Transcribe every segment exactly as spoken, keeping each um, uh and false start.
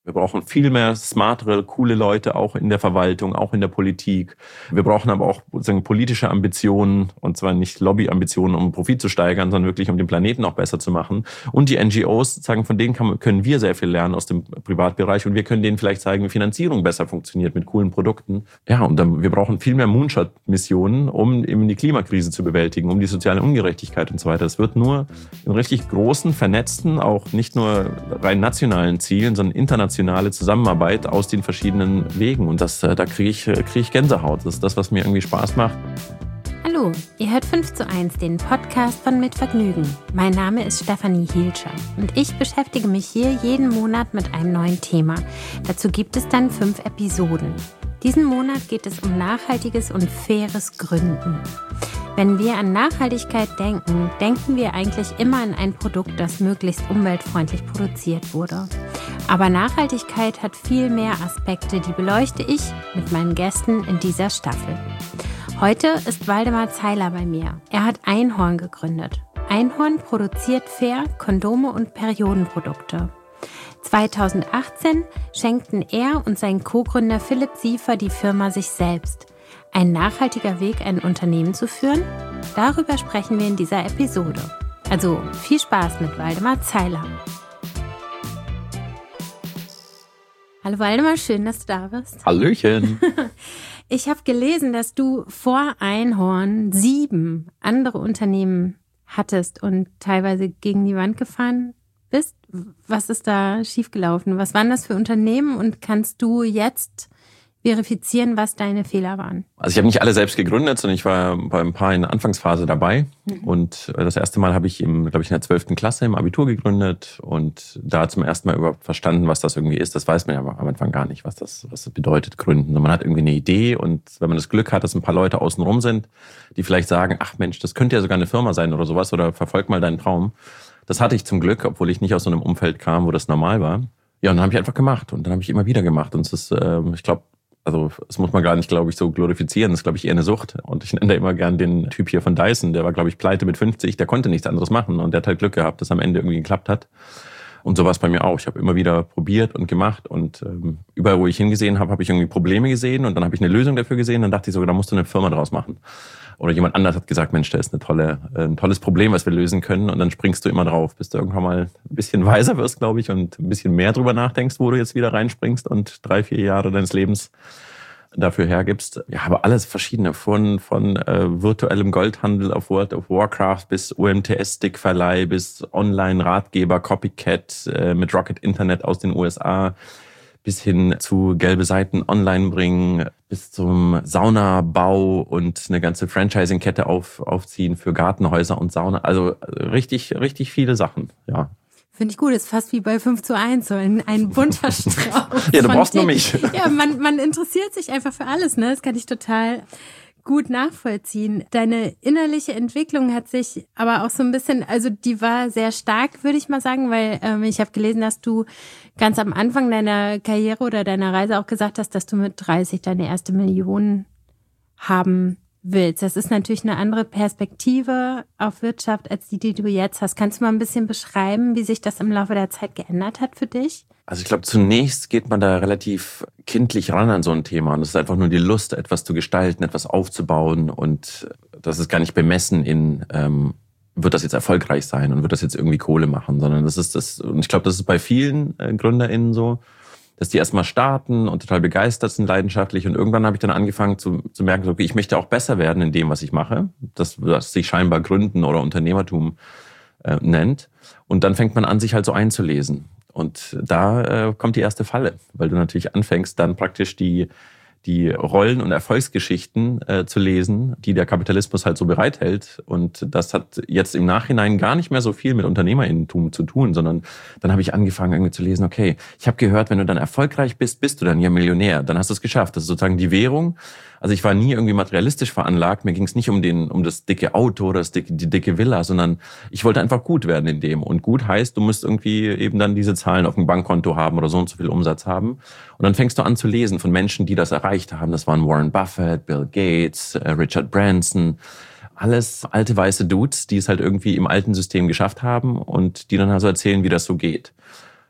Wir brauchen viel mehr smartere, coole Leute, auch in der Verwaltung, auch in der Politik. Wir brauchen aber auch sozusagen politische Ambitionen, und zwar nicht Lobbyambitionen, um Profit zu steigern, sondern wirklich, um den Planeten auch besser zu machen. Und die N G Os, sozusagen, von denen kann, können wir sehr viel lernen aus dem Privatbereich, und wir können denen vielleicht zeigen, wie Finanzierung besser funktioniert mit coolen Produkten. Ja, und dann, wir brauchen viel mehr Moonshot-Missionen, um eben die Klimakrise zu bewältigen, um die soziale Ungerechtigkeit und so weiter. Es wird nur in richtig großen, vernetzten, auch nicht nur rein nationalen Zielen, sondern internationalen Zusammenarbeit aus den verschiedenen Wegen. Und das, da kriege ich, kriege ich Gänsehaut. Das ist das, was mir irgendwie Spaß macht. Hallo, ihr hört fünf zu eins, den Podcast von Mit Vergnügen. Mein Name ist Stefanie Hielscher und ich beschäftige mich hier jeden Monat mit einem neuen Thema. Dazu gibt es dann fünf Episoden. Diesen Monat geht es um nachhaltiges und faires Gründen. Wenn wir an Nachhaltigkeit denken, denken wir eigentlich immer an ein Produkt, das möglichst umweltfreundlich produziert wurde. Aber Nachhaltigkeit hat viel mehr Aspekte, die beleuchte ich mit meinen Gästen in dieser Staffel. Heute ist Waldemar Zeiler bei mir. Er hat Einhorn gegründet. Einhorn produziert fair Kondome und Periodenprodukte. zweitausendachtzehn schenkten er und sein Co-Gründer Philipp Siefer die Firma sich selbst. Ein nachhaltiger Weg, ein Unternehmen zu führen? Darüber sprechen wir in dieser Episode. Also viel Spaß mit Waldemar Zeiler. Hallo Waldemar, schön, dass du da bist. Hallöchen. Ich habe gelesen, dass du vor Einhorn sieben andere Unternehmen hattest und teilweise gegen die Wand gefahren bist. Was ist da schiefgelaufen? Was waren das für Unternehmen und kannst du jetzt verifizieren, was deine Fehler waren? Also ich habe nicht alle selbst gegründet, sondern ich war bei ein paar in der Anfangsphase dabei. Mhm. Und das erste Mal habe ich, im, glaube ich, in der zwölften Klasse im Abitur gegründet und da zum ersten Mal überhaupt verstanden, was das irgendwie ist. Das weiß man ja am Anfang gar nicht, was das, was das bedeutet, gründen. Man hat irgendwie eine Idee, und wenn man das Glück hat, dass ein paar Leute außenrum sind, die vielleicht sagen, ach Mensch, das könnte ja sogar eine Firma sein oder sowas, oder verfolg mal deinen Traum. Das hatte ich zum Glück, obwohl ich nicht aus so einem Umfeld kam, wo das normal war. Ja, und dann habe ich einfach gemacht und dann habe ich immer wieder gemacht. Und es ist, äh, ich glaube, Also das muss man gar nicht, glaube ich, so glorifizieren. Das ist, glaube ich, eher eine Sucht. Und ich nenne da immer gern den Typ hier von Dyson. Der war, glaube ich, pleite mit fünfzig. Der konnte nichts anderes machen. Und der hat halt Glück gehabt, dass am Ende irgendwie geklappt hat. Und so war es bei mir auch. Ich habe immer wieder probiert und gemacht. Und ähm, überall, wo ich hingesehen habe, habe ich irgendwie Probleme gesehen. Und dann habe ich eine Lösung dafür gesehen. Dann dachte ich sogar, da musst du eine Firma draus machen. Oder jemand anders hat gesagt, Mensch, da ist eine tolle, äh, ein tolles Problem, was wir lösen können. Und dann springst du immer drauf, bis du irgendwann mal ein bisschen weiser wirst, glaube ich, und ein bisschen mehr drüber nachdenkst, wo du jetzt wieder reinspringst und drei, vier Jahre deines Lebens dafür hergibst. Ja, aber alles verschiedene, von von äh, virtuellem Goldhandel auf World of Warcraft bis U M T S-Stickverleih bis Online-Ratgeber, Copycat äh, mit Rocket Internet aus den U S A bis hin zu gelbe Seiten online bringen, bis zum Saunabau und eine ganze Franchising-Kette auf, aufziehen für Gartenhäuser und Sauna. Also richtig, richtig viele Sachen, ja. Finde ich gut, ist fast wie bei fünf zu eins, so ein, ein bunter Strauß. Ja, du brauchst nur mich. Ja, man, man interessiert sich einfach für alles, ne? Das kann ich total gut nachvollziehen. Deine innerliche Entwicklung hat sich aber auch so ein bisschen, also die war sehr stark, würde ich mal sagen, weil ähm, ich habe gelesen, dass du ganz am Anfang deiner Karriere oder deiner Reise auch gesagt hast, dass du mit dreißig deine erste Million haben willst. Das ist natürlich eine andere Perspektive auf Wirtschaft als die, die du jetzt hast. Kannst du mal ein bisschen beschreiben, wie sich das im Laufe der Zeit geändert hat für dich? Also ich glaube, zunächst geht man da relativ kindlich ran an so ein Thema. Und es ist einfach nur die Lust, etwas zu gestalten, etwas aufzubauen. Und das ist gar nicht bemessen in, ähm, wird das jetzt erfolgreich sein und wird das jetzt irgendwie Kohle machen, sondern das ist das, und ich glaube, das ist bei vielen äh, GründerInnen so, dass die erstmal starten und total begeistert sind, leidenschaftlich. Und irgendwann habe ich dann angefangen zu, zu merken, okay, ich möchte auch besser werden in dem, was ich mache. Das, was sich scheinbar Gründen oder Unternehmertum äh, nennt. Und dann fängt man an, sich halt so einzulesen. Und da äh, kommt die erste Falle, weil du natürlich anfängst, dann praktisch die die Rollen- und Erfolgsgeschichten äh, zu lesen, die der Kapitalismus halt so bereithält. Und das hat jetzt im Nachhinein gar nicht mehr so viel mit UnternehmerInnentum zu tun, sondern dann habe ich angefangen irgendwie zu lesen, okay, ich habe gehört, wenn du dann erfolgreich bist, bist du dann ja Millionär. Dann hast du es geschafft. Das ist sozusagen die Währung. Also ich war nie irgendwie materialistisch veranlagt. Mir ging es nicht um den um das dicke Auto oder das dicke, die dicke Villa, sondern ich wollte einfach gut werden in dem. Und gut heißt, du musst irgendwie eben dann diese Zahlen auf dem Bankkonto haben oder so und so viel Umsatz haben. Und dann fängst du an zu lesen von Menschen, die das erreicht haben. Das waren Warren Buffett, Bill Gates, Richard Branson. Alles alte weiße Dudes, die es halt irgendwie im alten System geschafft haben und die dann also erzählen, wie das so geht.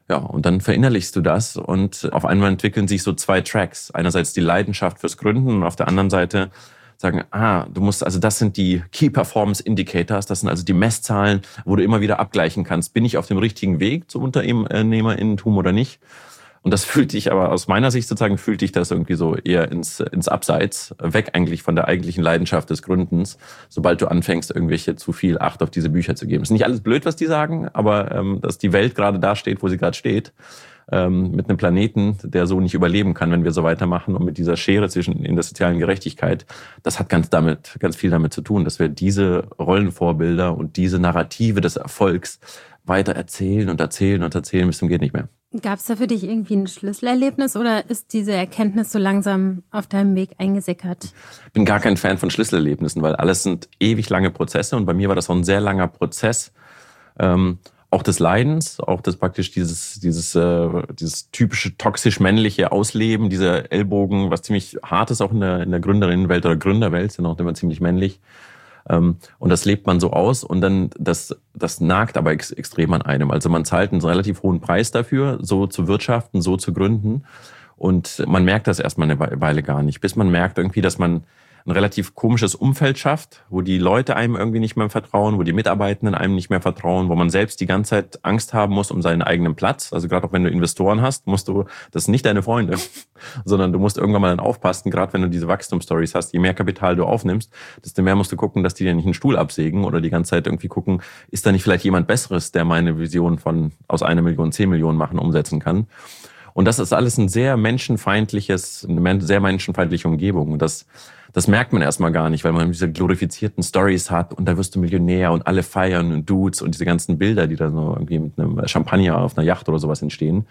Ja, und dann verinnerlichst du das und auf einmal entwickeln sich so zwei Tracks. Einerseits die Leidenschaft fürs Gründen und auf der anderen Seite sagen, ah, du musst, also das sind die Key Performance Indicators, das sind also die Messzahlen, wo du immer wieder abgleichen kannst. Bin ich auf dem richtigen Weg zum Unternehmerinnentum oder nicht? Und das fühlt dich aber aus meiner Sicht sozusagen, fühlt dich das irgendwie so eher ins, ins Abseits, weg eigentlich von der eigentlichen Leidenschaft des Gründens, sobald du anfängst, irgendwelche zu viel Acht auf diese Bücher zu geben. Ist nicht alles blöd, was die sagen, aber ähm, dass die Welt gerade da steht, wo sie gerade steht, ähm, mit einem Planeten, der so nicht überleben kann, wenn wir so weitermachen und mit dieser Schere zwischen in der sozialen Gerechtigkeit, das hat ganz damit, ganz viel damit zu tun, dass wir diese Rollenvorbilder und diese Narrative des Erfolgs weiter erzählen und erzählen und erzählen bis zum geht nicht mehr. Gab es da für dich irgendwie ein Schlüsselerlebnis oder ist diese Erkenntnis so langsam auf deinem Weg eingesickert? Ich bin gar kein Fan von Schlüsselerlebnissen, weil alles sind ewig lange Prozesse und bei mir war das auch ein sehr langer Prozess, ähm, auch des Leidens, auch das praktisch dieses dieses äh, dieses typische toxisch-männliche Ausleben, dieser Ellbogen, was ziemlich hart ist auch in der in der Gründerinnenwelt oder Gründerwelt, sind auch immer ziemlich männlich. Und das lebt man so aus und dann, das, das nagt aber ex, extrem an einem. Also man zahlt einen relativ hohen Preis dafür, so zu wirtschaften, so zu gründen. Und man merkt das erstmal eine Weile gar nicht, bis man merkt irgendwie, dass man ein relativ komisches Umfeld schafft, wo die Leute einem irgendwie nicht mehr vertrauen, wo die Mitarbeitenden einem nicht mehr vertrauen, wo man selbst die ganze Zeit Angst haben muss um seinen eigenen Platz. Also gerade auch wenn du Investoren hast, musst du, das sind nicht deine Freunde, sondern du musst irgendwann mal dann aufpassen, gerade wenn du diese Wachstumsstories hast, je mehr Kapital du aufnimmst, desto mehr musst du gucken, dass die dir nicht einen Stuhl absägen oder die ganze Zeit irgendwie gucken, ist da nicht vielleicht jemand Besseres, der meine Vision von aus einer Million zehn Millionen machen umsetzen kann. Und das ist alles ein sehr menschenfeindliches, eine sehr menschenfeindliche Umgebung. Und das, das merkt man erstmal gar nicht, weil man diese glorifizierten Stories hat und da wirst du Millionär und alle feiern und Dudes und diese ganzen Bilder, die da so irgendwie mit einem Champagner auf einer Yacht oder sowas entstehen.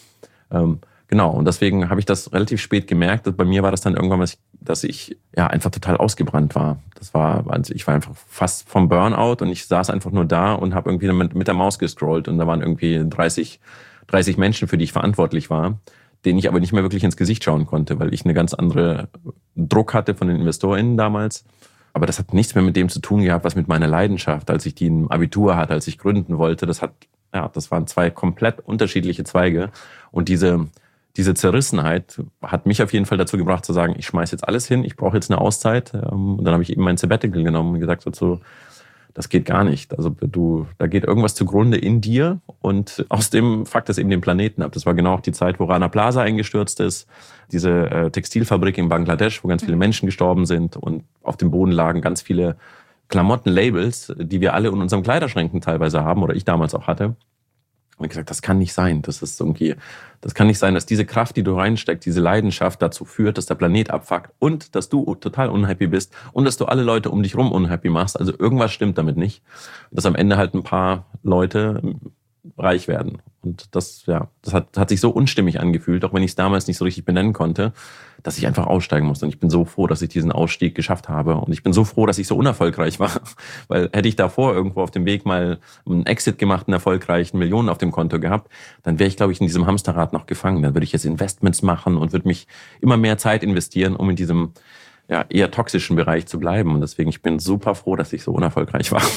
Ähm, genau. Und deswegen habe ich das relativ spät gemerkt. Bei mir war das dann irgendwann, dass ich ja einfach total ausgebrannt war. Das war, also ich war einfach fast vom Burnout und ich saß einfach nur da und habe irgendwie mit, mit der Maus gescrollt und da waren irgendwie dreißig dreißig Menschen, für die ich verantwortlich war, denen ich aber nicht mehr wirklich ins Gesicht schauen konnte, weil ich eine ganz andere Druck hatte von den InvestorInnen damals. Aber das hat nichts mehr mit dem zu tun gehabt, was mit meiner Leidenschaft, als ich die im Abitur hatte, als ich gründen wollte. Das hat, ja, das waren zwei komplett unterschiedliche Zweige. Und diese, diese Zerrissenheit hat mich auf jeden Fall dazu gebracht zu sagen, ich schmeiß jetzt alles hin, ich brauche jetzt eine Auszeit. Und dann habe ich eben mein Sabbatical genommen und gesagt so, das geht gar nicht. Also du, da geht irgendwas zugrunde in dir und aus dem fuckt es eben den Planeten ab. Das war genau auch die Zeit, wo Rana Plaza eingestürzt ist, diese äh, Textilfabrik in Bangladesch, wo ganz viele Menschen gestorben sind und auf dem Boden lagen ganz viele Klamottenlabels, die wir alle in unseren Kleiderschränken teilweise haben oder ich damals auch hatte. Und ich gesagt, das kann nicht sein. Das ist irgendwie, das kann nicht sein, dass diese Kraft, die du reinsteckst, diese Leidenschaft dazu führt, dass der Planet abfuckt und dass du total unhappy bist und dass du alle Leute um dich rum unhappy machst. Also irgendwas stimmt damit nicht. Dass am Ende halt ein paar Leute reich werden. Und das, ja, das hat, hat sich so unstimmig angefühlt, auch wenn ich es damals nicht so richtig benennen konnte, dass ich einfach aussteigen musste. Und ich bin so froh, dass ich diesen Ausstieg geschafft habe. Und ich bin so froh, dass ich so unerfolgreich war. Weil hätte ich davor irgendwo auf dem Weg mal einen Exit gemacht, einen erfolgreichen, Millionen auf dem Konto gehabt, dann wäre ich, glaube ich, in diesem Hamsterrad noch gefangen. Dann würde ich jetzt Investments machen und würde mich immer mehr Zeit investieren, um in diesem ja, eher toxischen Bereich zu bleiben. Und deswegen, ich bin super froh, dass ich so unerfolgreich war.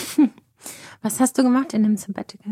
Was hast du gemacht in dem Sabbatical?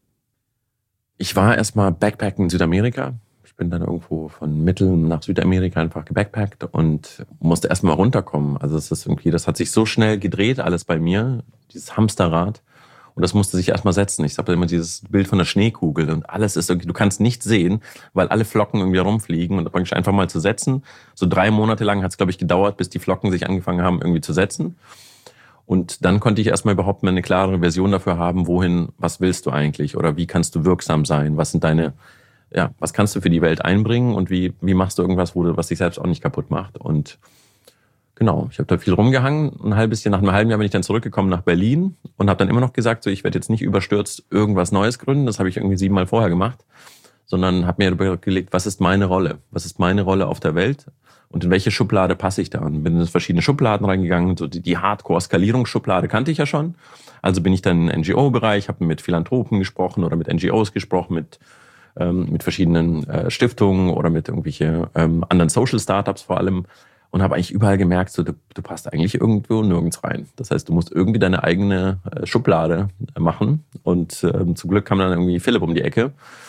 Ich war erstmal Backpacken in Südamerika. Ich bin dann irgendwo von Mittel- nach Südamerika einfach gebackpackt und musste erstmal runterkommen. Also es ist irgendwie, das hat sich so schnell gedreht, alles bei mir, dieses Hamsterrad. Und das musste sich erstmal setzen. Ich habe immer dieses Bild von der Schneekugel und alles ist irgendwie, du kannst nichts sehen, weil alle Flocken irgendwie rumfliegen und praktisch einfach mal zu setzen. So drei Monate lang hat es, glaube ich, gedauert, bis die Flocken sich angefangen haben, irgendwie zu setzen. Und dann konnte ich erstmal überhaupt mal eine klare Version dafür haben, wohin, was willst du eigentlich oder wie kannst du wirksam sein? Was sind deine, ja, was kannst du für die Welt einbringen und wie, wie machst du irgendwas, wo du, was dich selbst auch nicht kaputt macht? Und genau, ich habe da viel rumgehangen. Ein halbes Jahr, nach einem halben Jahr bin ich dann zurückgekommen nach Berlin und habe dann immer noch gesagt, so ich werde jetzt nicht überstürzt irgendwas Neues gründen. Das habe ich irgendwie siebenmal vorher gemacht, sondern habe mir überlegt, was ist meine Rolle? Was ist meine Rolle auf der Welt? Und in welche Schublade passe ich da? Und bin in verschiedene Schubladen reingegangen. So die, die Hardcore-Skalierungsschublade kannte ich ja schon. Also bin ich dann im N G O-Bereich, habe mit Philanthropen gesprochen oder mit N G Os gesprochen, mit ähm, mit verschiedenen äh, Stiftungen oder mit irgendwelche ähm, anderen Social-Startups vor allem. Und habe eigentlich überall gemerkt, so, du, du passt eigentlich irgendwo nirgends rein. Das heißt, du musst irgendwie deine eigene äh, Schublade äh, machen. Und ähm, zum Glück kam dann irgendwie Philipp um die Ecke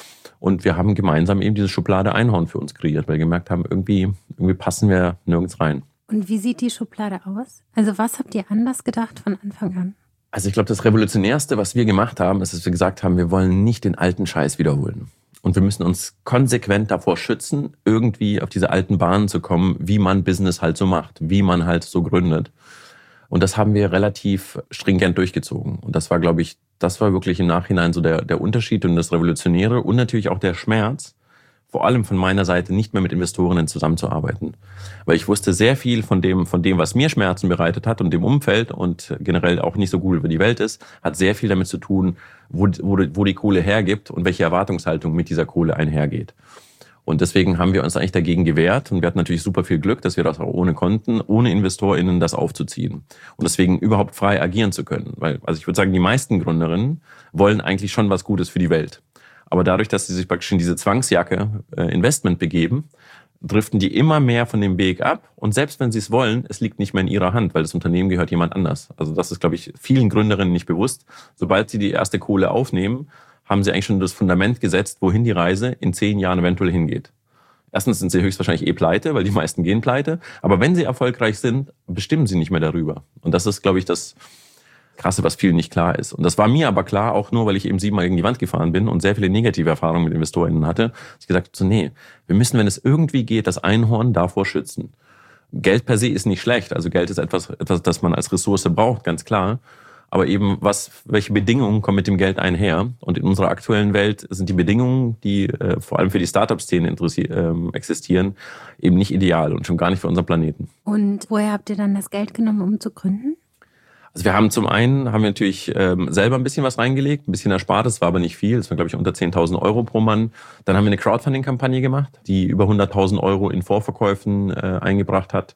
Und wir haben gemeinsam eben diese Schublade Einhorn für uns kreiert, weil wir gemerkt haben, irgendwie, irgendwie passen wir nirgends rein. Und wie sieht die Schublade aus? Also was habt ihr anders gedacht von Anfang an? Also ich glaube, das Revolutionärste, was wir gemacht haben, ist, dass wir gesagt haben, wir wollen nicht den alten Scheiß wiederholen. Und wir müssen uns konsequent davor schützen, irgendwie auf diese alten Bahnen zu kommen, wie man Business halt so macht, wie man halt so gründet. Und das haben wir relativ stringent durchgezogen. Und das war, glaube ich, das war wirklich im Nachhinein so der, der Unterschied und das Revolutionäre und natürlich auch der Schmerz, vor allem von meiner Seite nicht mehr mit Investorinnen zusammenzuarbeiten. Weil ich wusste sehr viel von dem, von dem, was mir Schmerzen bereitet hat und dem Umfeld und generell auch nicht so gut über die Welt ist, hat sehr viel damit zu tun, wo, wo, wo die Kohle hergibt und welche Erwartungshaltung mit dieser Kohle einhergeht. Und deswegen haben wir uns eigentlich dagegen gewehrt. Und wir hatten natürlich super viel Glück, dass wir das auch ohne konnten, ohne InvestorInnen das aufzuziehen. Und deswegen überhaupt frei agieren zu können. Weil, also ich würde sagen, die meisten Gründerinnen wollen eigentlich schon was Gutes für die Welt. Aber dadurch, dass sie sich praktisch in diese Zwangsjacke äh, Investment begeben, driften die immer mehr von dem Weg ab. Und selbst wenn sie es wollen, es liegt nicht mehr in ihrer Hand, weil das Unternehmen gehört jemand anders. Also das ist, glaube ich, vielen Gründerinnen nicht bewusst. Sobald sie die erste Kohle aufnehmen, haben sie eigentlich schon das Fundament gesetzt, wohin die Reise in zehn Jahren eventuell hingeht. Erstens sind sie höchstwahrscheinlich eh pleite, weil die meisten gehen pleite. Aber wenn sie erfolgreich sind, bestimmen sie nicht mehr darüber. Und das ist, glaube ich, das Krasse, was vielen nicht klar ist. Und das war mir aber klar, auch nur, weil ich eben siebenmal gegen die Wand gefahren bin und sehr viele negative Erfahrungen mit InvestorInnen hatte. Dass ich gesagt habe, so, nee, wir müssen, wenn es irgendwie geht, das Einhorn davor schützen. Geld per se ist nicht schlecht. Also Geld ist etwas, etwas, das man als Ressource braucht, ganz klar. Aber eben, was, welche Bedingungen kommen mit dem Geld einher? Und in unserer aktuellen Welt sind die Bedingungen, die äh, vor allem für die Startup-Szene äh, existieren, eben nicht ideal und schon gar nicht für unseren Planeten. Und woher habt ihr dann das Geld genommen, um zu gründen? Also wir haben zum einen, haben wir natürlich ähm, selber ein bisschen was reingelegt, ein bisschen erspart, das war aber nicht viel, das war glaube ich unter zehntausend Euro pro Mann. Dann haben wir eine Crowdfunding-Kampagne gemacht, die über hunderttausend Euro in Vorverkäufen äh, eingebracht hat.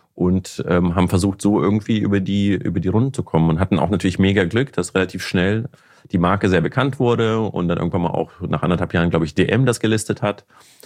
Und ähm, haben versucht, so irgendwie über die über die Runden zu kommen und hatten auch natürlich mega Glück, dass relativ schnell die Marke sehr bekannt wurde und dann irgendwann mal auch nach anderthalb Jahren, glaube ich, D M das gelistet hat.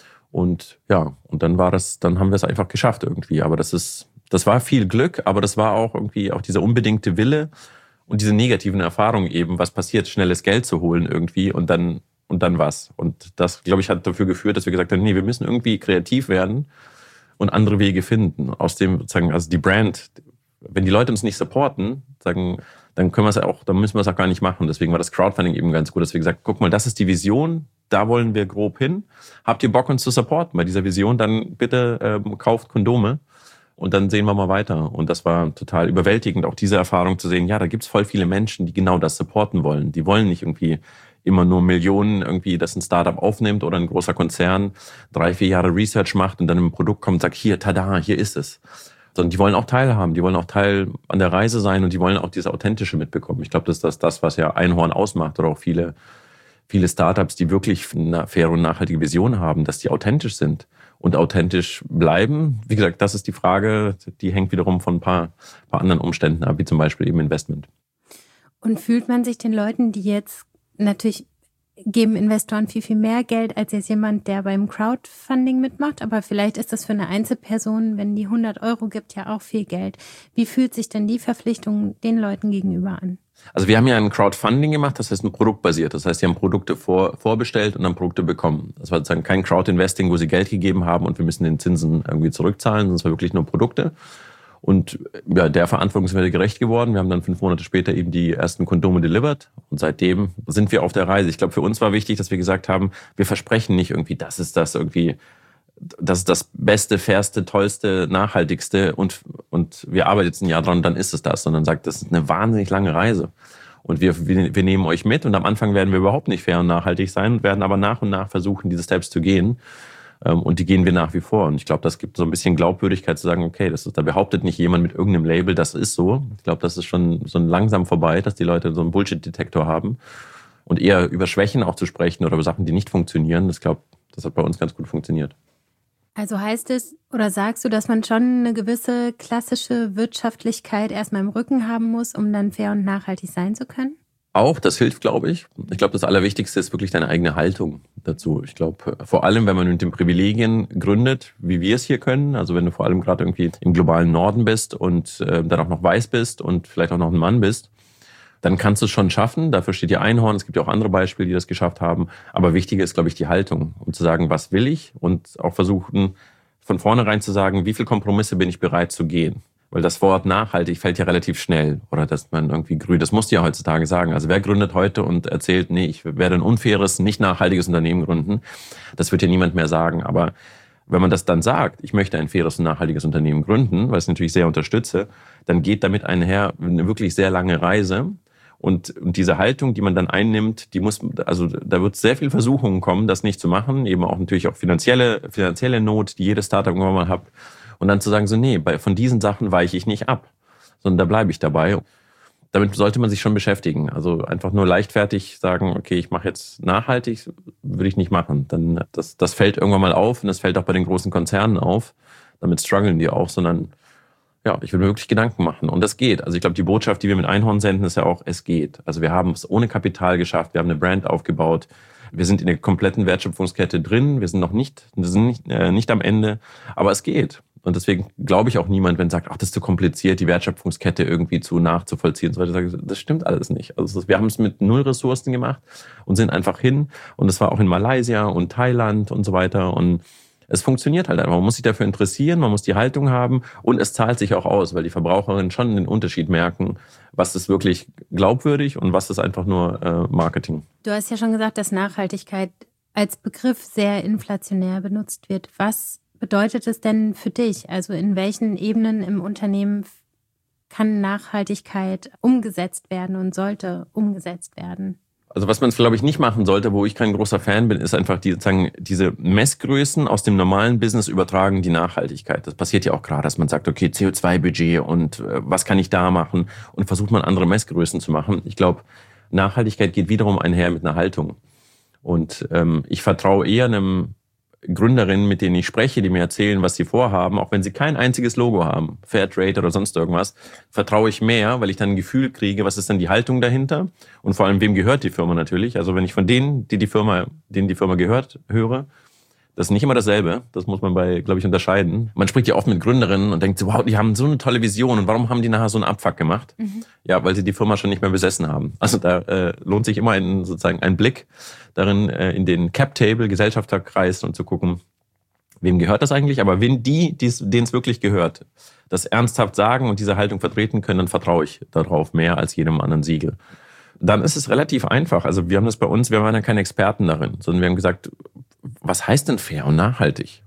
Und ja, und dann war das, dann haben wir es einfach geschafft irgendwie. Aber das ist, das war viel Glück, aber das war auch irgendwie auch dieser unbedingte Wille und diese negativen Erfahrungen eben, was passiert, schnelles Geld zu holen irgendwie und dann und dann was. Und das, glaube ich, hat dafür geführt, dass wir gesagt haben, nee, wir müssen irgendwie kreativ werden und andere Wege finden. Aus dem sozusagen, also die Brand, wenn die Leute uns nicht supporten, sagen, dann können wir es auch, dann müssen wir es auch gar nicht machen. Deswegen war das Crowdfunding eben ganz gut, dass wir gesagt, guck mal, das ist die Vision, da wollen wir grob hin. Habt ihr Bock, uns zu supporten bei dieser Vision? Dann bitte ähm, kauft Kondome und dann sehen wir mal weiter. Und das war total überwältigend, auch diese Erfahrung zu sehen, ja, da gibt's voll viele Menschen, die genau das supporten wollen. Die wollen nicht irgendwie immer nur Millionen irgendwie, dass ein Startup aufnimmt oder ein großer Konzern drei, vier Jahre Research macht und dann ein Produkt kommt und sagt, hier, tada, hier ist es. Sondern die wollen auch teilhaben, die wollen auch Teil an der Reise sein und die wollen auch dieses Authentische mitbekommen. Ich glaube, das ist das, das, was ja Einhorn ausmacht oder auch viele, viele Startups, die wirklich eine faire und nachhaltige Vision haben, dass die authentisch sind und authentisch bleiben. Wie gesagt, das ist die Frage, die hängt wiederum von ein paar, paar anderen Umständen ab, wie zum Beispiel eben Investment. Und fühlt man sich den Leuten, die jetzt natürlich geben Investoren viel, viel mehr Geld als jetzt jemand, der beim Crowdfunding mitmacht. Aber vielleicht ist das für eine Einzelperson, wenn die hundert Euro gibt, ja auch viel Geld. Wie fühlt sich denn die Verpflichtung den Leuten gegenüber an? Also wir haben ja ein Crowdfunding gemacht, das heißt ein produktbasiert. Das heißt, die haben Produkte vor, vorbestellt und dann Produkte bekommen. Das war sozusagen kein Crowdinvesting, wo sie Geld gegeben haben und wir müssen den Zinsen irgendwie zurückzahlen, sondern es war wirklich nur Produkte. Und ja, der Verantwortung sind wir gerecht geworden. Wir haben dann fünf Monate später eben die ersten Kondome delivered. Und seitdem sind wir auf der Reise. Ich glaube, für uns war wichtig, dass wir gesagt haben, wir versprechen nicht irgendwie, das ist das irgendwie, das ist das Beste, Fairste, Tollste, Nachhaltigste und, und wir arbeiten jetzt ein Jahr dran und dann ist es das. Sondern sagt, das ist eine wahnsinnig lange Reise. Und wir, wir, wir nehmen euch mit und am Anfang werden wir überhaupt nicht fair und nachhaltig sein und werden aber nach und nach versuchen, diese Steps zu gehen. Und die gehen wir nach wie vor. Und ich glaube, das gibt so ein bisschen Glaubwürdigkeit zu sagen, okay, das ist, da behauptet nicht jemand mit irgendeinem Label, das ist so. Ich glaube, das ist schon so langsam vorbei, dass die Leute so einen Bullshit-Detektor haben. Und eher über Schwächen auch zu sprechen oder über Sachen, die nicht funktionieren. Das glaube, das hat bei uns ganz gut funktioniert. Also heißt es oder sagst du, dass man schon eine gewisse klassische Wirtschaftlichkeit erstmal im Rücken haben muss, um dann fair und nachhaltig sein zu können? Auch, das hilft, glaube ich. Ich glaube, das Allerwichtigste ist wirklich deine eigene Haltung dazu. Ich glaube, vor allem, wenn man mit den Privilegien gründet, wie wir es hier können, also wenn du vor allem gerade irgendwie im globalen Norden bist und äh, dann auch noch weiß bist und vielleicht auch noch ein Mann bist, dann kannst du es schon schaffen. Dafür steht ja Einhorn. Es gibt ja auch andere Beispiele, die das geschafft haben. Aber wichtiger ist, glaube ich, die Haltung, um zu sagen, was will ich? Und auch versuchen, von vornherein zu sagen, wie viele Kompromisse bin ich bereit zu gehen? Weil das Wort nachhaltig fällt ja relativ schnell. Oder dass man irgendwie grün, das musst du ja heutzutage sagen. Also wer gründet heute und erzählt, nee, ich werde ein unfaires, nicht nachhaltiges Unternehmen gründen? Das wird ja niemand mehr sagen. Aber wenn man das dann sagt, ich möchte ein faires und nachhaltiges Unternehmen gründen, was ich natürlich sehr unterstütze, dann geht damit einher eine wirklich sehr lange Reise. Und, und diese Haltung, die man dann einnimmt, die muss, also da wird sehr viel Versuchungen kommen, das nicht zu machen. Eben auch natürlich auch finanzielle, finanzielle Not, die jedes Startup irgendwann mal hat. Und dann zu sagen, so nee, bei, von diesen Sachen weiche ich nicht ab, sondern da bleibe ich dabei. Damit sollte man sich schon beschäftigen. Also einfach nur leichtfertig sagen, okay, ich mache jetzt nachhaltig, würde ich nicht machen. Dann das, das fällt irgendwann mal auf und das fällt auch bei den großen Konzernen auf. Damit strugglen die auch, sondern ja, ich würde mir wirklich Gedanken machen. Und das geht. Also ich glaube, die Botschaft, die wir mit Einhorn senden, ist ja auch, es geht. Also wir haben es ohne Kapital geschafft, wir haben eine Brand aufgebaut, wir sind in der kompletten Wertschöpfungskette drin, wir sind noch nicht, wir sind nicht, äh, nicht am Ende, aber es geht. Und deswegen glaube ich auch niemand, wenn sagt, ach, das ist zu kompliziert, die Wertschöpfungskette irgendwie zu nachzuvollziehen. So weiter. Das stimmt alles nicht. Also wir haben es mit null Ressourcen gemacht und sind einfach hin. Und das war auch in Malaysia und Thailand und so weiter. Und es funktioniert halt einfach. Man muss sich dafür interessieren, man muss die Haltung haben und es zahlt sich auch aus, weil die Verbraucherinnen schon den Unterschied merken, was ist wirklich glaubwürdig und was ist einfach nur äh, Marketing. Du hast ja schon gesagt, dass Nachhaltigkeit als Begriff sehr inflationär benutzt wird. Was bedeutet es denn für dich? Also in welchen Ebenen im Unternehmen kann Nachhaltigkeit umgesetzt werden und sollte umgesetzt werden? Also was man, glaube ich, nicht machen sollte, wo ich kein großer Fan bin, ist einfach die, sozusagen, diese Messgrößen aus dem normalen Business übertragen, die Nachhaltigkeit. Das passiert ja auch gerade, dass man sagt, okay, C O zwei Budget und äh, was kann ich da machen? Und versucht man andere Messgrößen zu machen. Ich glaube, Nachhaltigkeit geht wiederum einher mit einer Haltung. Und ähm, ich vertraue eher einem Gründerinnen, mit denen ich spreche, die mir erzählen, was sie vorhaben, auch wenn sie kein einziges Logo haben, Fairtrade oder sonst irgendwas, vertraue ich mehr, weil ich dann ein Gefühl kriege, was ist denn die Haltung dahinter und vor allem, wem gehört die Firma natürlich. Also wenn ich von denen, die die Firma, denen die Firma gehört, höre, das ist nicht immer dasselbe. Das muss man bei, glaube ich, unterscheiden. Man spricht ja oft mit Gründerinnen und denkt so, wow, die haben so eine tolle Vision und warum haben die nachher so einen Abfuck gemacht? Mhm. Ja, weil sie die Firma schon nicht mehr besessen haben. Also da äh, lohnt sich immer ein, sozusagen ein Blick darin, äh, in den Cap-Table, Gesellschafterkreis und zu gucken, wem gehört das eigentlich? Aber wenn die, denen es wirklich gehört, das ernsthaft sagen und diese Haltung vertreten können, dann vertraue ich darauf mehr als jedem anderen Siegel. Dann ist es relativ einfach. Also wir haben das bei uns, wir waren ja keine Experten darin, sondern wir haben gesagt, was heißt denn fair und nachhaltig?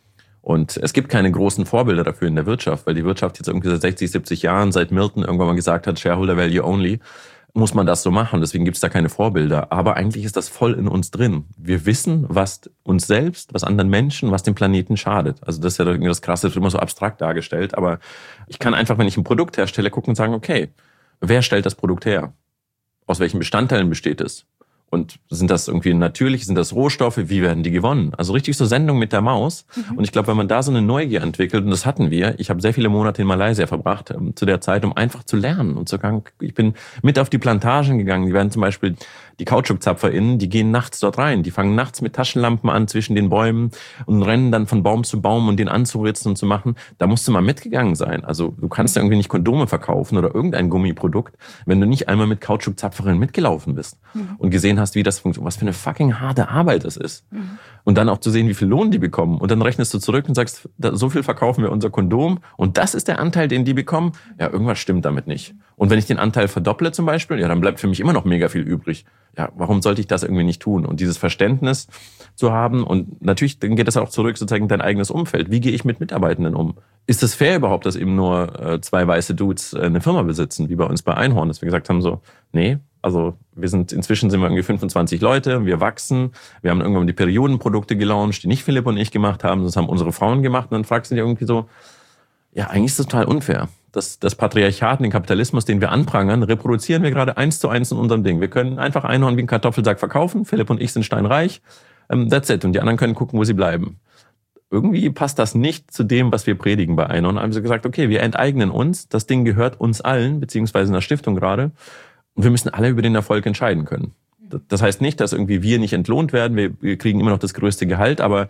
Und es gibt keine großen Vorbilder dafür in der Wirtschaft, weil die Wirtschaft jetzt irgendwie seit sechzig, siebzig Jahren, seit Milton irgendwann mal gesagt hat, Shareholder Value Only, muss man das so machen. Deswegen gibt es da keine Vorbilder. Aber eigentlich ist das voll in uns drin. Wir wissen, was uns selbst, was anderen Menschen, was dem Planeten schadet. Also das ist ja irgendwie das Krasse, das wird immer so abstrakt dargestellt. Aber ich kann einfach, wenn ich ein Produkt herstelle, gucken und sagen, okay, wer stellt das Produkt her? Aus welchen Bestandteilen besteht es? Und sind das irgendwie natürlich, sind das Rohstoffe, wie werden die gewonnen? Also richtig so Sendung mit der Maus. Mhm. Und ich glaube, wenn man da so eine Neugier entwickelt, und das hatten wir, ich habe sehr viele Monate in Malaysia verbracht, ähm, zu der Zeit, um einfach zu lernen und zu sagen, ich bin mit auf die Plantagen gegangen, die werden zum Beispiel, die KautschukzapferInnen, die gehen nachts dort rein, die fangen nachts mit Taschenlampen an zwischen den Bäumen und rennen dann von Baum zu Baum und den anzuritzen und zu machen. Da musst du mal mitgegangen sein. Also du kannst irgendwie nicht Kondome verkaufen oder irgendein Gummiprodukt, wenn du nicht einmal mit Kautschukzapferinnen mitgelaufen bist mhm. und gesehen hast, wie das funktioniert, was für eine fucking harte Arbeit das ist. Mhm. Und dann auch zu sehen, wie viel Lohn die bekommen. Und dann rechnest du zurück und sagst, so viel verkaufen wir unser Kondom und das ist der Anteil, den die bekommen. Ja, irgendwas stimmt damit nicht. Und wenn ich den Anteil verdopple zum Beispiel, ja, dann bleibt für mich immer noch mega viel übrig. Ja, warum sollte ich das irgendwie nicht tun? Und dieses Verständnis zu haben und natürlich, dann geht das auch zurück sozusagen in dein eigenes Umfeld. Wie gehe ich mit Mitarbeitenden um? Ist es fair überhaupt, dass eben nur äh, zwei weiße Dudes äh, eine Firma besitzen, wie bei uns bei Einhorn, dass wir gesagt haben so, nee, also wir sind, inzwischen sind wir irgendwie fünfundzwanzig Leute, wir wachsen, wir haben irgendwann die Periodenprodukte gelauncht, die nicht Philipp und ich gemacht haben, das haben unsere Frauen gemacht und dann fragst du dir irgendwie so, ja, eigentlich ist das total unfair. Das, das Patriarchat, den Kapitalismus, den wir anprangern, reproduzieren wir gerade eins zu eins in unserem Ding. Wir können einfach Einhorn wie einen Kartoffelsack verkaufen, Philipp und ich sind steinreich, um, that's it. Und die anderen können gucken, wo sie bleiben. Irgendwie passt das nicht zu dem, was wir predigen bei Einhorn. Da haben sie gesagt, okay, wir enteignen uns, das Ding gehört uns allen, beziehungsweise einer Stiftung gerade, und wir müssen alle über den Erfolg entscheiden können. Das heißt nicht, dass irgendwie wir nicht entlohnt werden, wir, wir kriegen immer noch das größte Gehalt, aber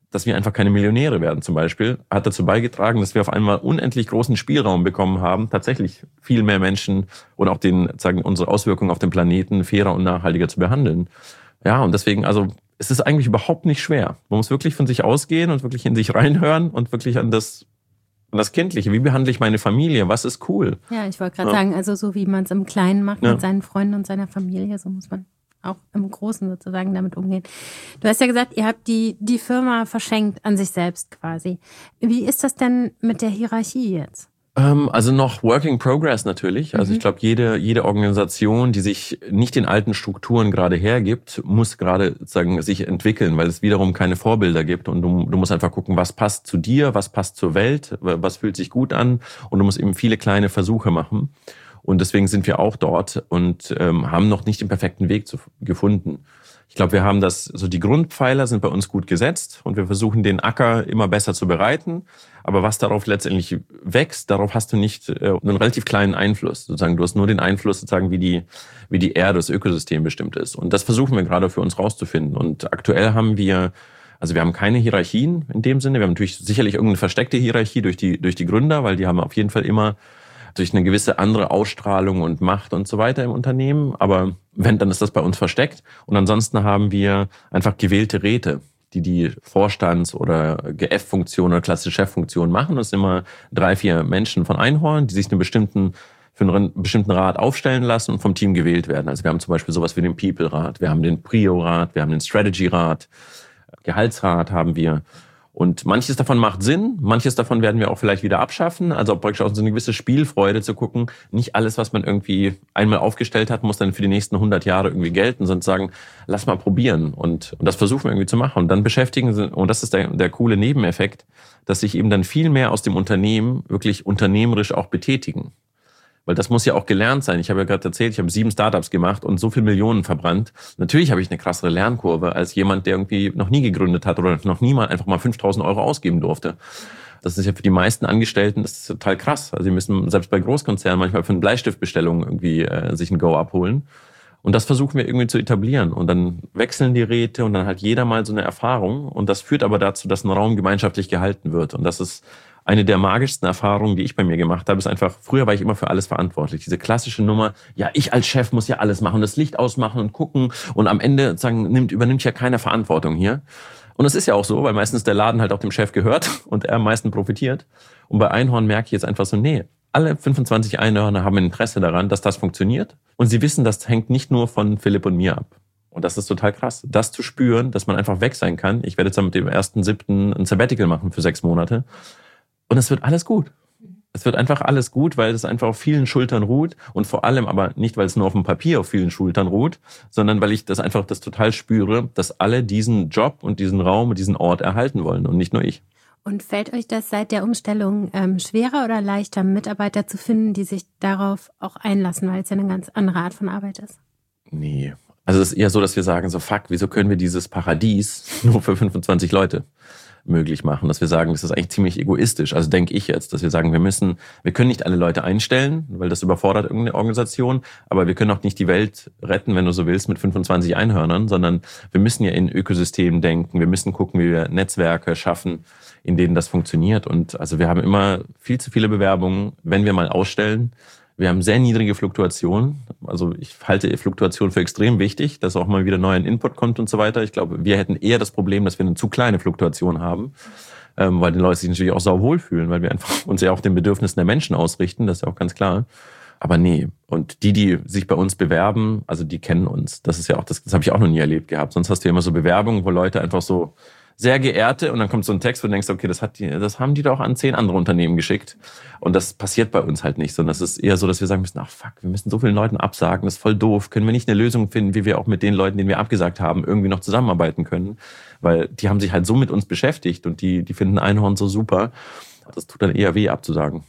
dass wir einfach keine Millionäre werden zum Beispiel, hat dazu beigetragen, dass wir auf einmal unendlich großen Spielraum bekommen haben, tatsächlich viel mehr Menschen und auch den, sagen, unsere Auswirkungen auf den Planeten fairer und nachhaltiger zu behandeln. Ja, und deswegen, also es ist eigentlich überhaupt nicht schwer. Man muss wirklich von sich ausgehen und wirklich in sich reinhören und wirklich an das, an das Kindliche. Wie behandle ich meine Familie? Was ist cool? Ja, ich wollte gerade ja. sagen, also so wie man es im Kleinen macht ja. mit seinen Freunden und seiner Familie, so muss man auch im Großen sozusagen damit umgehen. Du hast ja gesagt, ihr habt die, die Firma verschenkt an sich selbst quasi. Wie ist das denn mit der Hierarchie jetzt? Ähm, also noch Work in Progress natürlich. Also mhm. ich glaube, jede, jede Organisation, die sich nicht den alten Strukturen gerade hergibt, muss gerade sozusagen sich entwickeln, weil es wiederum keine Vorbilder gibt. Und du, du musst einfach gucken, was passt zu dir, was passt zur Welt, was fühlt sich gut an. Und du musst eben viele kleine Versuche machen. Und deswegen sind wir auch dort und ähm, haben noch nicht den perfekten Weg zu, gefunden. Ich glaube, wir haben das, so die Grundpfeiler sind bei uns gut gesetzt und wir versuchen den Acker immer besser zu bereiten. Aber was darauf letztendlich wächst, darauf hast du nicht äh, einen relativ kleinen Einfluss. Sozusagen, du hast nur den Einfluss, sozusagen, wie die, wie die Erde, das Ökosystem bestimmt ist. Und das versuchen wir gerade für uns rauszufinden. Und aktuell haben wir, also wir haben keine Hierarchien in dem Sinne. Wir haben natürlich sicherlich irgendeine versteckte Hierarchie durch die, durch die Gründer, weil die haben auf jeden Fall immer durch eine gewisse andere Ausstrahlung und Macht und so weiter im Unternehmen. Aber wenn, dann ist das bei uns versteckt. Und ansonsten haben wir einfach gewählte Räte, die die Vorstands- oder G F-Funktion oder klassische Cheffunktion machen. Das sind immer drei, vier Menschen von Einhorn, die sich einen bestimmten, für einen bestimmten Rat aufstellen lassen und vom Team gewählt werden. Also wir haben zum Beispiel sowas wie den People-Rat, wir haben den Prio-Rat, wir haben den Strategy-Rat, Gehaltsrat haben wir. Und manches davon macht Sinn, manches davon werden wir auch vielleicht wieder abschaffen. Also praktisch auch so eine gewisse Spielfreude zu gucken. Nicht alles, was man irgendwie einmal aufgestellt hat, muss dann für die nächsten hundert Jahre irgendwie gelten, sondern sagen, lass mal probieren. Und, und das versuchen wir irgendwie zu machen. Und dann beschäftigen sie, und das ist der, der coole Nebeneffekt, dass sich eben dann viel mehr aus dem Unternehmen wirklich unternehmerisch auch betätigen. Weil das muss ja auch gelernt sein. Ich habe ja gerade erzählt, ich habe sieben Startups gemacht und so viel Millionen verbrannt. Natürlich habe ich eine krassere Lernkurve als jemand, der irgendwie noch nie gegründet hat oder noch nie mal einfach mal fünftausend Euro ausgeben durfte. Das ist ja für die meisten Angestellten, das ist total krass. Also sie müssen selbst bei Großkonzernen manchmal für eine Bleistiftbestellung irgendwie äh, sich ein Go abholen. Und das versuchen wir irgendwie zu etablieren. Und dann wechseln die Räte und dann hat jeder mal so eine Erfahrung. Und das führt aber dazu, dass ein Raum gemeinschaftlich gehalten wird. Und das ist eine der magischsten Erfahrungen, die ich bei mir gemacht habe, ist einfach, früher war ich immer für alles verantwortlich. Diese klassische Nummer, ja, ich als Chef muss ja alles machen, das Licht ausmachen und gucken und am Ende sagen, nimmt, übernimmt ja keine Verantwortung hier. Und es ist ja auch so, weil meistens der Laden halt auch dem Chef gehört und er am meisten profitiert. Und bei Einhorn merke ich jetzt einfach so, nee, alle fünfundzwanzig Einhörner haben ein Interesse daran, dass das funktioniert. Und sie wissen, das hängt nicht nur von Philipp und mir ab. Und das ist total krass, das zu spüren, dass man einfach weg sein kann. Ich werde jetzt dann mit dem ersten siebten ein Sabbatical machen für sechs Monate. Und es wird alles gut. Es wird einfach alles gut, weil es einfach auf vielen Schultern ruht und vor allem aber nicht, weil es nur auf dem Papier auf vielen Schultern ruht, sondern weil ich das einfach das total spüre, dass alle diesen Job und diesen Raum und diesen Ort erhalten wollen und nicht nur ich. Und fällt euch das seit der Umstellung ähm, schwerer oder leichter, Mitarbeiter zu finden, die sich darauf auch einlassen, weil es ja eine ganz andere Art von Arbeit ist? Nee. Also es ist eher so, dass wir sagen, so fuck, wieso können wir dieses Paradies nur für fünfundzwanzig Leute möglich machen, dass wir sagen, das ist eigentlich ziemlich egoistisch, also denke ich jetzt, dass wir sagen, wir müssen, wir können nicht alle Leute einstellen, weil das überfordert irgendeine Organisation, aber wir können auch nicht die Welt retten, wenn du so willst, mit fünfundzwanzig Einhörnern, sondern wir müssen ja in Ökosystemen denken, wir müssen gucken, wie wir Netzwerke schaffen, in denen das funktioniert und also wir haben immer viel zu viele Bewerbungen, wenn wir mal ausstellen. Wir haben sehr niedrige Fluktuation. Also ich halte Fluktuation für extrem wichtig, dass auch mal wieder neuer Input kommt und so weiter. Ich glaube, wir hätten eher das Problem, dass wir eine zu kleine Fluktuation haben, ähm, weil die Leute sich natürlich auch sau wohlfühlen, weil wir einfach uns ja auch den Bedürfnissen der Menschen ausrichten. Das ist ja auch ganz klar. Aber nee. Und die, die sich bei uns bewerben, also die kennen uns. Das ist ja auch, das, das habe ich auch noch nie erlebt gehabt. Sonst hast du ja immer so Bewerbungen, wo Leute einfach so sehr geehrte, und dann kommt so ein Text, wo du denkst, okay, das hat die, das haben die doch an zehn andere Unternehmen geschickt. Und das passiert bei uns halt nicht, sondern es ist eher so, dass wir sagen müssen, ach fuck, wir müssen so vielen Leuten absagen, das ist voll doof. Können wir nicht eine Lösung finden, wie wir auch mit den Leuten, denen wir abgesagt haben, irgendwie noch zusammenarbeiten können? Weil die haben sich halt so mit uns beschäftigt und die, die finden Einhorn so super. Das tut dann eher weh, abzusagen.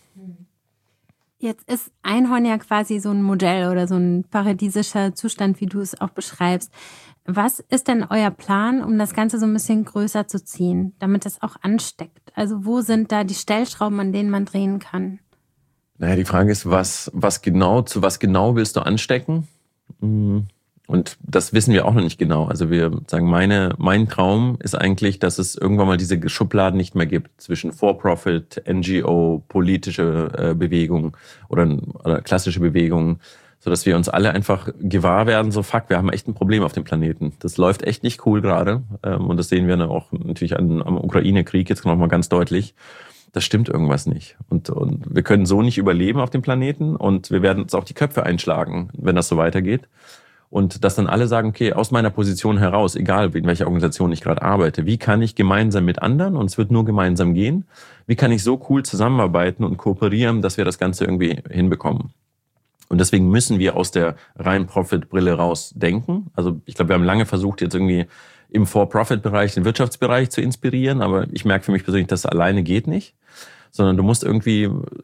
Jetzt ist Einhorn ja quasi so ein Modell oder so ein paradiesischer Zustand, wie du es auch beschreibst. Was ist denn euer Plan, um das Ganze so ein bisschen größer zu ziehen, damit es auch ansteckt? Also wo sind da die Stellschrauben, an denen man drehen kann? Naja, die Frage ist, was, was genau, zu was genau willst du anstecken? Und Und das wissen wir auch noch nicht genau. Also wir sagen, meine, mein Traum ist eigentlich, dass es irgendwann mal diese Schubladen nicht mehr gibt zwischen For-Profit, N G O, politische äh, Bewegung oder, oder klassische Bewegungen, sodass wir uns alle einfach gewahr werden, so fuck, wir haben echt ein Problem auf dem Planeten. Das läuft echt nicht cool gerade. Ähm, und das sehen wir dann auch natürlich an, am Ukraine-Krieg jetzt noch mal ganz deutlich. Das stimmt irgendwas nicht. Und, und wir können so nicht überleben auf dem Planeten und wir werden uns auch die Köpfe einschlagen, wenn das so weitergeht. Und dass dann alle sagen, okay, aus meiner Position heraus, egal in welcher Organisation ich gerade arbeite, wie kann ich gemeinsam mit anderen, und es wird nur gemeinsam gehen, wie kann ich so cool zusammenarbeiten und kooperieren, dass wir das Ganze irgendwie hinbekommen. Und deswegen müssen wir aus der reinen Profit-Brille raus denken. Also ich glaube, wir haben lange versucht, jetzt irgendwie im For-Profit-Bereich, den Wirtschaftsbereich zu inspirieren, aber ich merke für mich persönlich, das alleine geht nicht, sondern du musst irgendwie,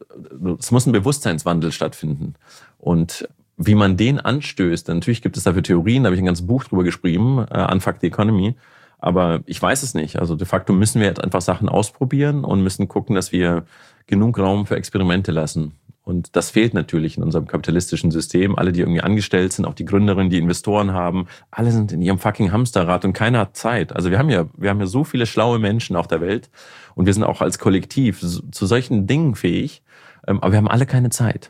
es muss ein Bewusstseinswandel stattfinden. Und wie man den anstößt, natürlich gibt es dafür Theorien, da habe ich ein ganzes Buch drüber geschrieben, äh, Unfuck the Economy, aber ich weiß es nicht. Also de facto müssen wir jetzt einfach Sachen ausprobieren und müssen gucken, dass wir genug Raum für Experimente lassen. Und das fehlt natürlich in unserem kapitalistischen System. Alle, die irgendwie angestellt sind, auch die Gründerinnen, die Investoren haben, alle sind in ihrem fucking Hamsterrad und keiner hat Zeit. Also wir haben ja, wir haben ja so viele schlaue Menschen auf der Welt und wir sind auch als Kollektiv zu solchen Dingen fähig, aber wir haben alle keine Zeit.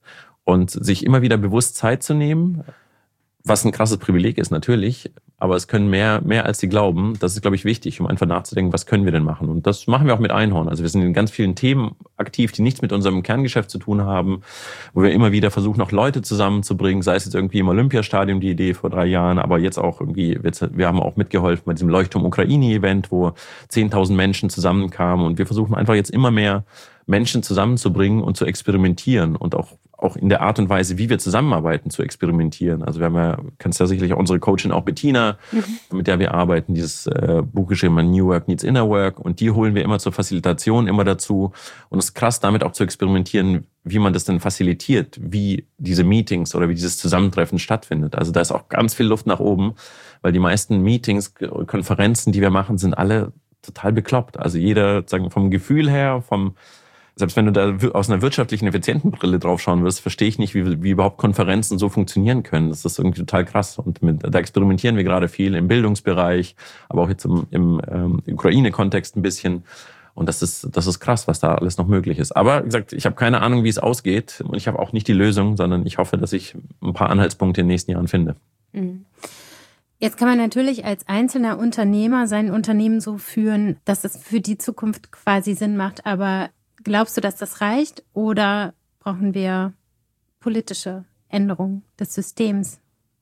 Und sich immer wieder bewusst Zeit zu nehmen, was ein krasses Privileg ist natürlich, aber es können mehr mehr als sie glauben. Das ist, glaube ich, wichtig, um einfach nachzudenken, was können wir denn machen? Und das machen wir auch mit Einhorn. Also wir sind in ganz vielen Themen aktiv, die nichts mit unserem Kerngeschäft zu tun haben, wo wir immer wieder versuchen, noch Leute zusammenzubringen, sei es jetzt irgendwie im Olympiastadion die Idee vor drei Jahren, aber jetzt auch irgendwie, wir haben auch mitgeholfen bei diesem Leuchtturm-Ukraine-Event, wo zehntausend Menschen zusammenkamen und wir versuchen einfach jetzt immer mehr Menschen zusammenzubringen und zu experimentieren und auch auch in der Art und Weise, wie wir zusammenarbeiten, zu experimentieren. Also wir haben ja, kennst ja sicherlich auch unsere Coachin auch Bettina, mhm. mit der wir arbeiten, dieses äh, Buch geschrieben, New Work Needs Inner Work, und die holen wir immer zur Facilitation immer dazu. Und es ist krass, damit auch zu experimentieren, wie man das denn facilitiert, wie diese Meetings oder wie dieses Zusammentreffen stattfindet. Also da ist auch ganz viel Luft nach oben, weil die meisten Meetings, Konferenzen, die wir machen, sind alle total bekloppt. Also jeder, sagen vom Gefühl her, vom Selbst wenn du da aus einer wirtschaftlichen, effizienten Brille draufschauen wirst, verstehe ich nicht, wie, wie überhaupt Konferenzen so funktionieren können. Das ist irgendwie total krass. Und mit, da experimentieren wir gerade viel im Bildungsbereich, aber auch jetzt im, im ähm, Ukraine-Kontext ein bisschen. Und das ist, das ist krass, was da alles noch möglich ist. Aber wie gesagt, ich habe keine Ahnung, wie es ausgeht. Und ich habe auch nicht die Lösung, sondern ich hoffe, dass ich ein paar Anhaltspunkte in den nächsten Jahren finde. Mhm. Jetzt kann man natürlich als einzelner Unternehmer sein Unternehmen so führen, dass es für die Zukunft quasi Sinn macht. Aber glaubst du, dass das reicht, oder brauchen wir politische Änderungen des Systems?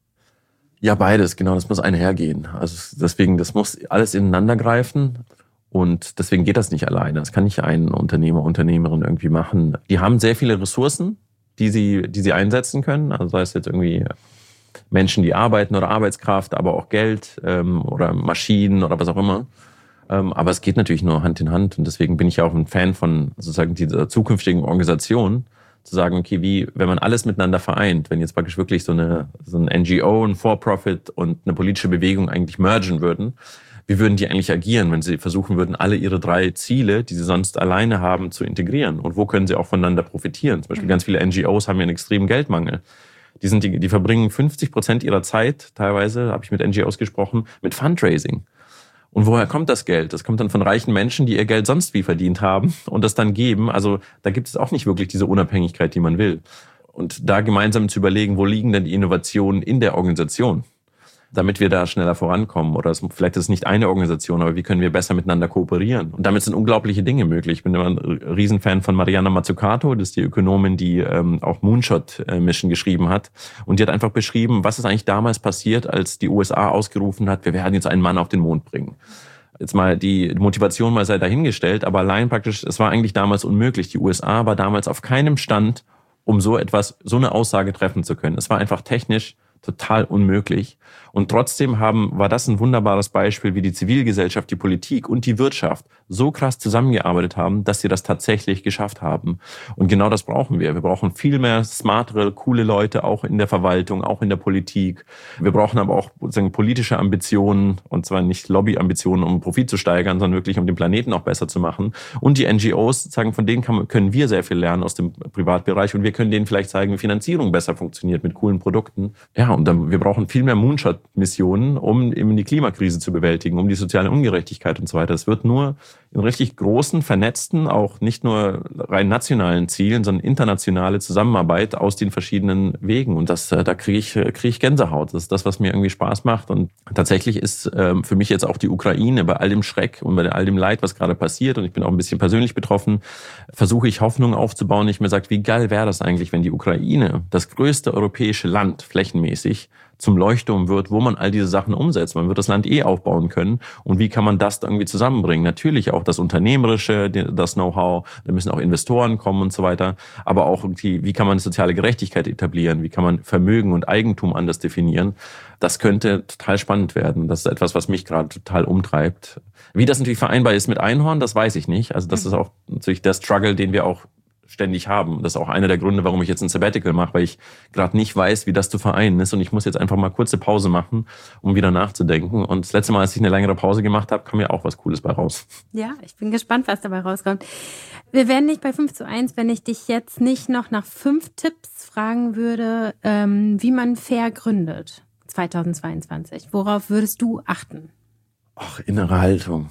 Ja, beides, genau, das muss einhergehen. Also deswegen, das muss alles ineinander greifen und deswegen geht das nicht alleine. Das kann nicht ein Unternehmer, Unternehmerin irgendwie machen. Die haben sehr viele Ressourcen, die sie, die sie einsetzen können. Also sei es jetzt irgendwie Menschen, die arbeiten oder Arbeitskraft, aber auch Geld ähm, oder Maschinen oder was auch immer. Aber es geht natürlich nur Hand in Hand und deswegen bin ich ja auch ein Fan von sozusagen dieser zukünftigen Organisation, zu sagen, okay, wie, wenn man alles miteinander vereint, wenn jetzt praktisch wirklich so eine, so ein N G O, ein For-Profit und eine politische Bewegung eigentlich mergen würden, wie würden die eigentlich agieren, wenn sie versuchen würden, alle ihre drei Ziele, die sie sonst alleine haben, zu integrieren? Und wo können sie auch voneinander profitieren? Zum Beispiel mhm. ganz viele N G Os haben ja einen extremen Geldmangel. Die sind, die, die verbringen fünfzig Prozent ihrer Zeit, teilweise, habe ich mit N G Os gesprochen, mit Fundraising. Und woher kommt das Geld? Das kommt dann von reichen Menschen, die ihr Geld sonst wie verdient haben und das dann geben. Also da gibt es auch nicht wirklich diese Unabhängigkeit, die man will. Und da gemeinsam zu überlegen, wo liegen denn die Innovationen in der Organisation, damit wir da schneller vorankommen. Oder es, vielleicht ist es nicht eine Organisation, aber wie können wir besser miteinander kooperieren? Und damit sind unglaubliche Dinge möglich. Ich bin immer ein Riesenfan von Mariana Mazzucato, das ist die Ökonomin, die ähm, auch Moonshot Mission geschrieben hat. Und die hat einfach beschrieben, was ist eigentlich damals passiert, als die U S A ausgerufen hat, wir werden jetzt einen Mann auf den Mond bringen. Jetzt mal die Motivation mal sei dahingestellt, aber allein praktisch, es war eigentlich damals unmöglich. Die U S A war damals auf keinem Stand, um so etwas, so eine Aussage treffen zu können. Es war einfach technisch total unmöglich. Und trotzdem haben, war das ein wunderbares Beispiel, wie die Zivilgesellschaft, die Politik und die Wirtschaft so krass zusammengearbeitet haben, dass sie das tatsächlich geschafft haben. Und genau das brauchen wir. Wir brauchen viel mehr smartere, coole Leute, auch in der Verwaltung, auch in der Politik. Wir brauchen aber auch sozusagen politische Ambitionen, und zwar nicht Lobbyambitionen, um Profit zu steigern, sondern wirklich, um den Planeten auch besser zu machen. Und die N G Os, sagen, von denen kann, können wir sehr viel lernen aus dem Privatbereich und wir können denen vielleicht zeigen, wie Finanzierung besser funktioniert mit coolen Produkten. Ja, ja, und dann, wir brauchen viel mehr Moonshot-Missionen, um eben die Klimakrise zu bewältigen, um die soziale Ungerechtigkeit und so weiter. Es wird nur in richtig großen, vernetzten, auch nicht nur rein nationalen Zielen, sondern internationale Zusammenarbeit aus den verschiedenen Wegen. Und das, da kriege ich, kriege ich Gänsehaut. Das ist das, was mir irgendwie Spaß macht. Und tatsächlich ist ähm, für mich jetzt auch die Ukraine bei all dem Schreck und bei all dem Leid, was gerade passiert, und ich bin auch ein bisschen persönlich betroffen, versuche ich Hoffnung aufzubauen. Ich mir sage, wie geil wäre das eigentlich, wenn die Ukraine, das größte europäische Land, flächenmäßig, zum Leuchtturm wird, wo man all diese Sachen umsetzt. Man wird das Land eh aufbauen können. Und wie kann man das irgendwie zusammenbringen? Natürlich auch das Unternehmerische, das Know-how, da müssen auch Investoren kommen und so weiter. Aber auch irgendwie, wie kann man soziale Gerechtigkeit etablieren? Wie kann man Vermögen und Eigentum anders definieren? Das könnte total spannend werden. Das ist etwas, was mich gerade total umtreibt. Wie das natürlich vereinbar ist mit Einhorn, das weiß ich nicht. Also das ist auch natürlich der Struggle, den wir auch ständig haben. Das ist auch einer der Gründe, warum ich jetzt ein Sabbatical mache, weil ich gerade nicht weiß, wie das zu vereinen ist. Und ich muss jetzt einfach mal kurze Pause machen, um wieder nachzudenken. Und das letzte Mal, als ich eine längere Pause gemacht habe, kam ja auch was Cooles bei raus. Ja, ich bin gespannt, was dabei rauskommt. Wir wären nicht bei fünf zu eins, wenn ich dich jetzt nicht noch nach fünf Tipps fragen würde, ähm, wie man fair gründet zweitausendzweiundzwanzig. Worauf würdest du achten? Ach, innere Haltung.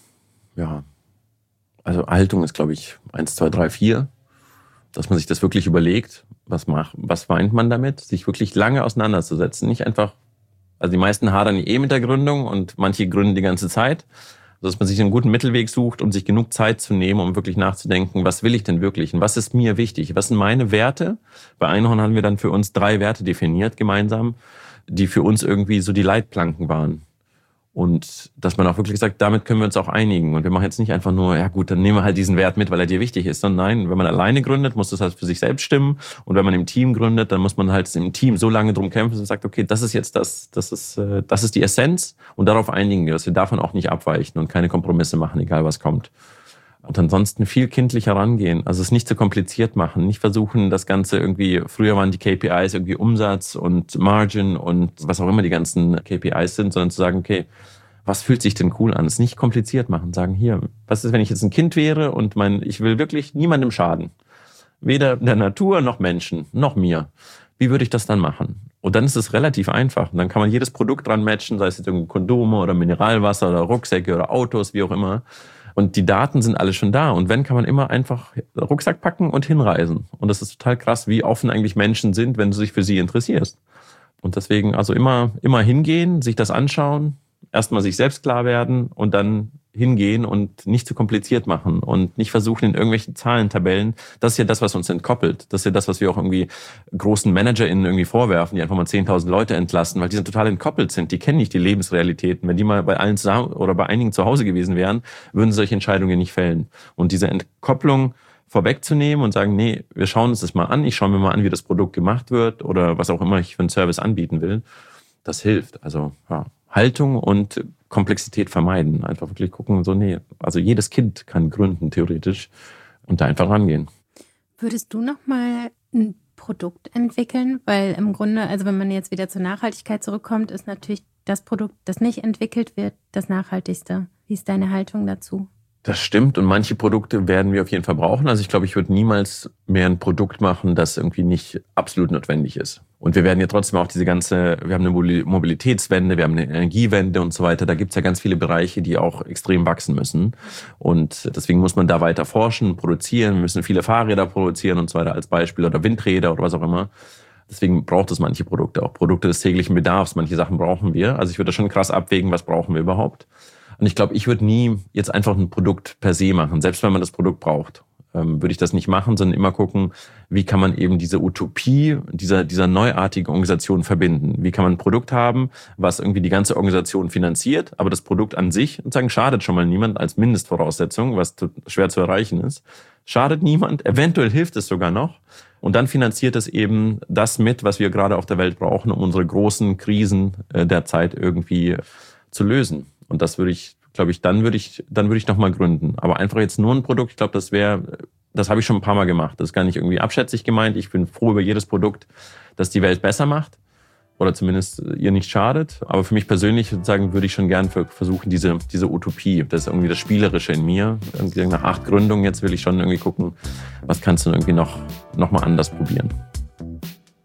Ja. Also Haltung ist, glaube ich, eins, zwei, drei, vier. Dass man sich das wirklich überlegt, was macht, was meint man damit, sich wirklich lange auseinanderzusetzen. Nicht einfach, also die meisten hadern eh mit der Gründung und manche gründen die ganze Zeit. Also dass man sich einen guten Mittelweg sucht und sich genug Zeit zu nehmen, um wirklich nachzudenken, was will ich denn wirklich und was ist mir wichtig? Was sind meine Werte? Bei Einhorn haben wir dann für uns drei Werte definiert gemeinsam, die für uns irgendwie so die Leitplanken waren. Und dass man auch wirklich sagt, damit können wir uns auch einigen. Und wir machen jetzt nicht einfach nur, ja gut, dann nehmen wir halt diesen Wert mit, weil er dir wichtig ist. Sondern nein, wenn man alleine gründet, muss das halt für sich selbst stimmen. Und wenn man im Team gründet, dann muss man halt im Team so lange drum kämpfen und sagt, okay, das ist jetzt das, das ist, das ist die Essenz. Und darauf einigen wir, dass wir davon auch nicht abweichen und keine Kompromisse machen, egal was kommt. Und ansonsten viel kindlicher rangehen. Also es nicht zu kompliziert machen. Nicht versuchen, das Ganze irgendwie, früher waren die K P Is irgendwie Umsatz und Margin und was auch immer die ganzen K P Is sind, sondern zu sagen, okay, was fühlt sich denn cool an? Es nicht kompliziert machen. Sagen, hier, was ist, wenn ich jetzt ein Kind wäre und mein, ich will wirklich niemandem schaden. Weder der Natur noch Menschen, noch mir. Wie würde ich das dann machen? Und dann ist es relativ einfach. Und dann kann man jedes Produkt dran matchen, sei es jetzt irgendwie Kondome oder Mineralwasser oder Rucksäcke oder Autos, wie auch immer. Und die Daten sind alle schon da. Und wenn, kann man immer einfach Rucksack packen und hinreisen. Und das ist total krass, wie offen eigentlich Menschen sind, wenn du dich für sie interessierst. Und deswegen also immer, immer hingehen, sich das anschauen, erstmal sich selbst klar werden und dann hingehen und nicht zu kompliziert machen und nicht versuchen in irgendwelchen Zahlentabellen. Das ist ja das, was uns entkoppelt. Das ist ja das, was wir auch irgendwie großen ManagerInnen irgendwie vorwerfen, die einfach mal zehntausend Leute entlassen, weil die sind total entkoppelt sind. Die kennen nicht die Lebensrealitäten. Wenn die mal bei allen zusammen oder bei einigen zu Hause gewesen wären, würden sie solche Entscheidungen nicht fällen. Und diese Entkopplung vorwegzunehmen und sagen, nee, wir schauen uns das mal an. Ich schaue mir mal an, wie das Produkt gemacht wird oder was auch immer ich für einen Service anbieten will. Das hilft. Also, ja. Haltung und Komplexität vermeiden. Einfach wirklich gucken, so nee, also jedes Kind kann gründen, theoretisch, und da einfach rangehen. Würdest du noch mal ein Produkt entwickeln? Weil im Grunde, also wenn man jetzt wieder zur Nachhaltigkeit zurückkommt, ist natürlich das Produkt, das nicht entwickelt wird, das nachhaltigste. Wie ist deine Haltung dazu? Das stimmt, und manche Produkte werden wir auf jeden Fall brauchen. Also ich glaube, ich würde niemals mehr ein Produkt machen, das irgendwie nicht absolut notwendig ist. Und wir werden ja trotzdem auch diese ganze, wir haben eine Mobilitätswende, wir haben eine Energiewende und so weiter. Da gibt es ja ganz viele Bereiche, die auch extrem wachsen müssen. Und deswegen muss man da weiter forschen, produzieren. Wir müssen viele Fahrräder produzieren und so weiter als Beispiel oder Windräder oder was auch immer. Deswegen braucht es manche Produkte, auch Produkte des täglichen Bedarfs. Manche Sachen brauchen wir. Also ich würde da schon krass abwägen, was brauchen wir überhaupt. Und ich glaube, ich würde nie jetzt einfach ein Produkt per se machen, selbst wenn man das Produkt braucht. Ähm, würde ich das nicht machen, sondern immer gucken, wie kann man eben diese Utopie dieser, dieser neuartigen Organisation verbinden. Wie kann man ein Produkt haben, was irgendwie die ganze Organisation finanziert, aber das Produkt an sich, sozusagen, schadet schon mal niemand als Mindestvoraussetzung, was schwer zu erreichen ist. Schadet niemand, eventuell hilft es sogar noch. Und dann finanziert es eben das mit, was wir gerade auf der Welt brauchen, um unsere großen Krisen der Zeit irgendwie zu lösen. Und das würde ich, glaube ich, dann würde ich, dann würde ich nochmal gründen. Aber einfach jetzt nur ein Produkt, ich glaube, das wäre, das habe ich schon ein paar Mal gemacht. Das ist gar nicht irgendwie abschätzig gemeint. Ich bin froh über jedes Produkt, das die Welt besser macht oder zumindest ihr nicht schadet. Aber für mich persönlich sozusagen würde ich schon gern versuchen, diese, diese Utopie, das ist irgendwie das Spielerische in mir. Irgendwie nach acht Gründungen jetzt will ich schon irgendwie gucken, was kannst du irgendwie noch, noch mal anders probieren.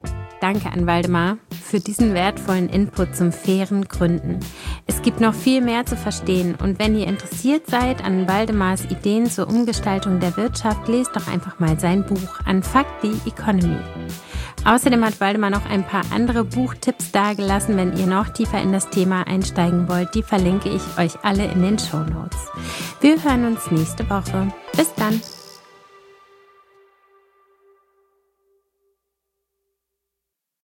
Danke an Waldemar für diesen wertvollen Input zum fairen Gründen. Es gibt noch viel mehr zu verstehen und wenn ihr interessiert seid an Waldemars Ideen zur Umgestaltung der Wirtschaft, lest doch einfach mal sein Buch Unfuck the Economy. Außerdem hat Waldemar noch ein paar andere Buchtipps dargelassen, wenn ihr noch tiefer in das Thema einsteigen wollt. Die verlinke ich euch alle in den Shownotes. Wir hören uns nächste Woche. Bis dann!